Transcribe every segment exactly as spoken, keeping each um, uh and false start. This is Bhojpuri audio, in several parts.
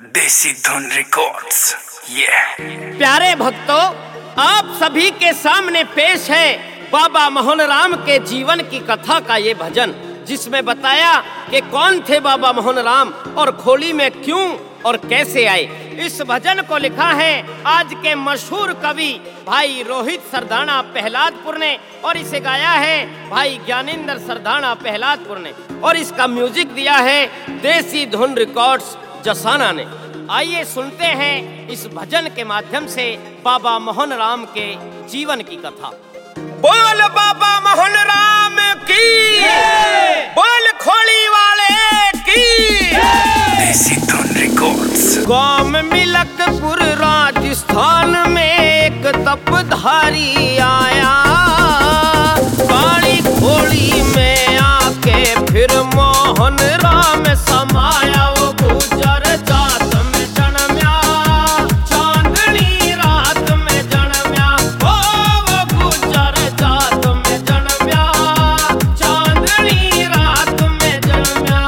देसी धुन रिकॉर्ड्स। ये प्यारे भक्तों, आप सभी के सामने पेश है बाबा मोहन राम के जीवन की कथा का ये भजन, जिसमें बताया कि कौन थे बाबा मोहन राम और खोली में क्यों और कैसे आए। इस भजन को लिखा है आज के मशहूर कवि भाई रोहित सरदाना पहलादपुर ने और इसे गाया है भाई ज्ञानेंद्र सरदाना पहलादपुर ने और इसका म्यूजिक दिया है देसी धुन रिकॉर्ड्स जसाना ने। आइए सुनते हैं इस भजन के माध्यम से बाबा मोहन राम के जीवन की कथा। बोल बाबा मोहन राम की, बोल खोली वाले की। देसी धुन रिकॉर्ड्स। गांव मिलकपुर राजस्थान में एक तपधारी आया, काली खोली में आके फिर मोहन राम समाया। वो गुजर जात में जन्म्या, चांदनी रात में जन्म्या। ओ वो गुजर जात में जन्म्या, चांदनी रात में जन्म्या।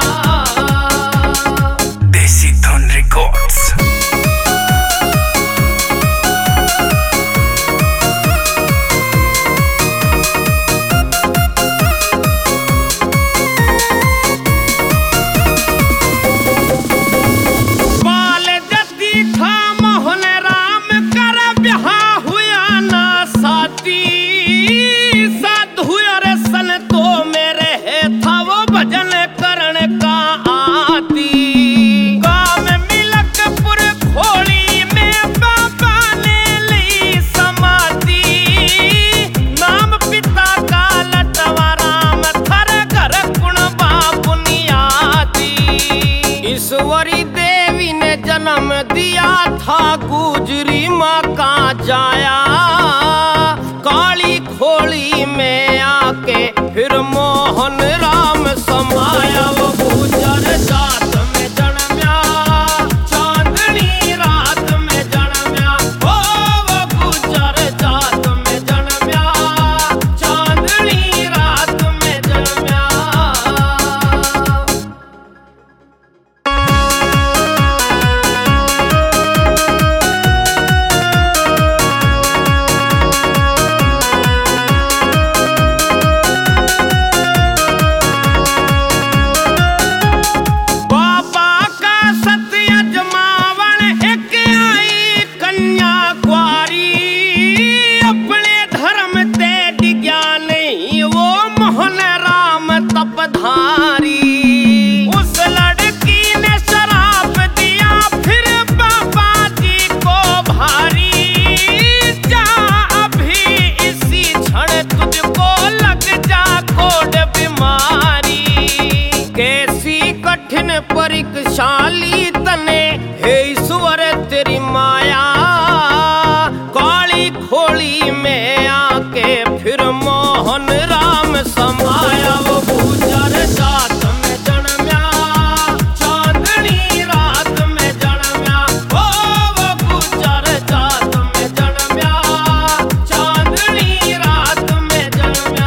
देसी धुन रिकॉर्ड्स। ईश्वरी देवी ने जन्म दिया था गुजरी माँ का जाया, काली खोली में आके फिर मोहन राम समाया। वो गुजर जात में जन्म्या, चांदनी रात में जन्म्या। ओ वो गुजर जात में जन्म्या, चांदनी रात में जन्म्या। उस लड़की ने शराप दिया फिर बाबा जी को भारी, जा अभी इसी क्षण तुझको लग जा कोड बीमारी। कैसी कठिन परीक्षाली तने हे ईश्वर तेरी माया, काली खोली में आके फिर मोहन राम समाया। वो गुजर जात में जन्म्या, चांदनी रात में जन्म्या। ओ वो गुजर जात में जन्म्या, चांदनी रात में जन्म्या।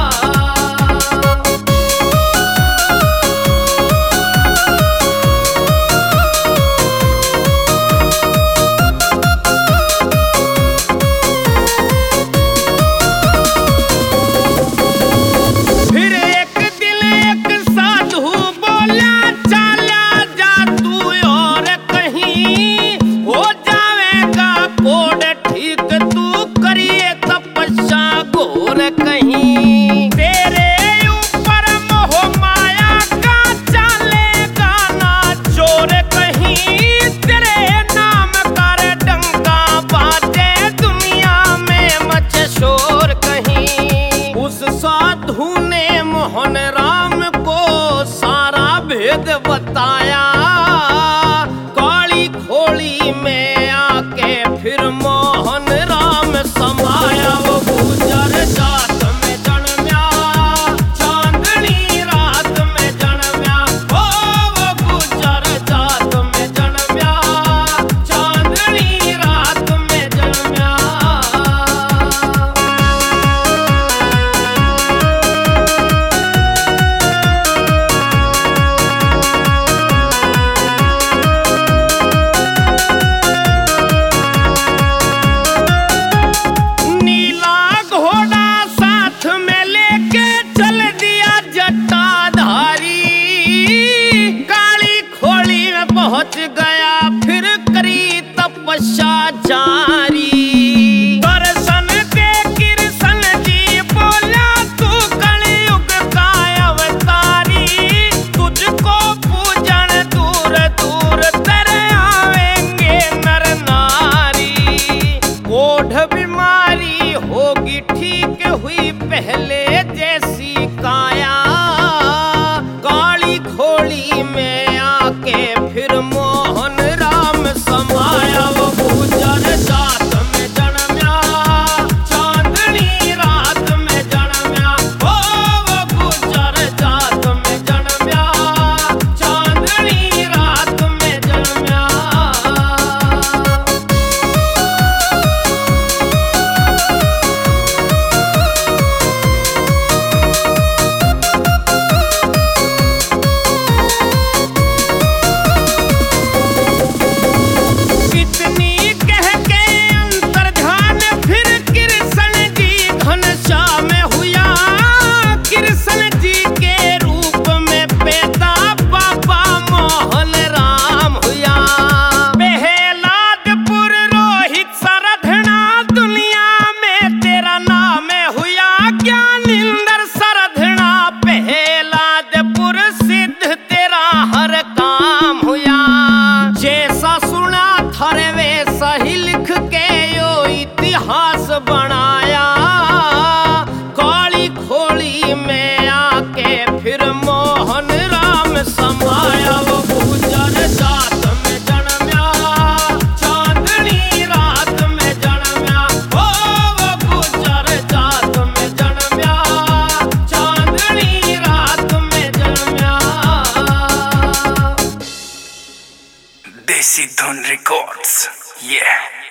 कहीं तेरे ऊपर मोह माया का चलेगा ना चोर, कहीं तेरे नाम कर डंका बाजे दुनिया में मचे शोर। कहीं उस साधु ने मोहन राम को सारा भेद बताया, काली खोली में आके फिर मोहन राम समाया। वो गुजर जात में जन्म्या, चांदनी रात में जन्म्या। ओ वो गुजर जात में जन्म्या, पहुंच गया फिर करी तपस्या जारी। दर्शन दे कृष्ण जी बोला तू कलयुग का अवतारी, तुझको पूजन दूर दूर तेरे आवेंगे नर नारी। कोढ़ बीमारी होगी ठीक हुई पहले जैसी काया, काली खोली में आके फिर मोहन राम समाया। वो गुजर जात में जन्म्या, चांदनी रात में जन्म्या। ओ वो गुजर जात में जन्म्या, चांदनी रात में जन्म्या। इतिहास बनाया, काली खोली में आके फिर मोहन राम समाया। वो गुजर जात में जन्म्या, चांदनी रात में जन्म्या। ओ वो गुजर जात में जन्म्या, चांदनी रात में जन्म्या। देसी धुन रिकॉर्ड्स, yeah।